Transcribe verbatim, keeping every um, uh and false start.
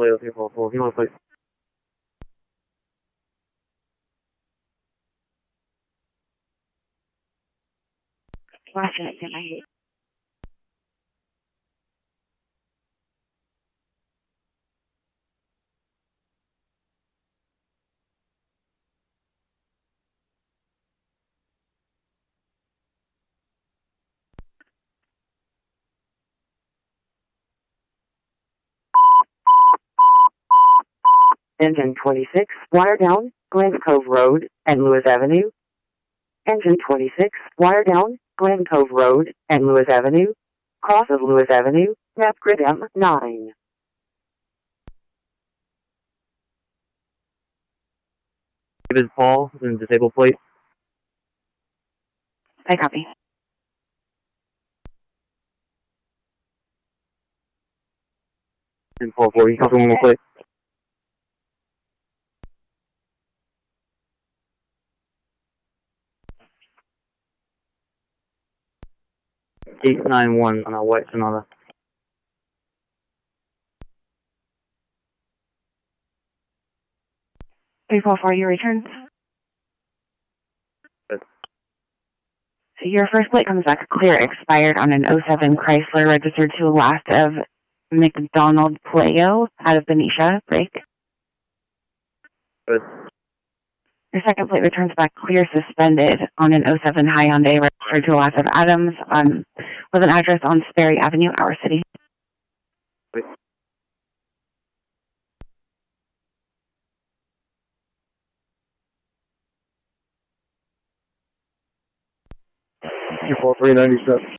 plate, let's get four four. Give me a plate. Last minute, ten ninety-eight. Engine twenty-six, wire down, Glen Cove Road and Lewis Avenue. Engine twenty-six, wire down, Glen Cove Road and Lewis Avenue. Cross of Lewis Avenue, map grid M nine. David Paul, and disable plate. I copy. And four four, you copy one more plate. eight nine one on our white Sonata. three four four, your return. Good. So your first plate comes back clear, expired on an oh seven Chrysler, registered to last of McDonald Playo out of Benicia, break. Good. Your second plate returns back clear, suspended on an oh seven Hyundai, registered to last of Adams, on, with an address on Sperry Avenue, Our City. Wait. four three ninety-seven.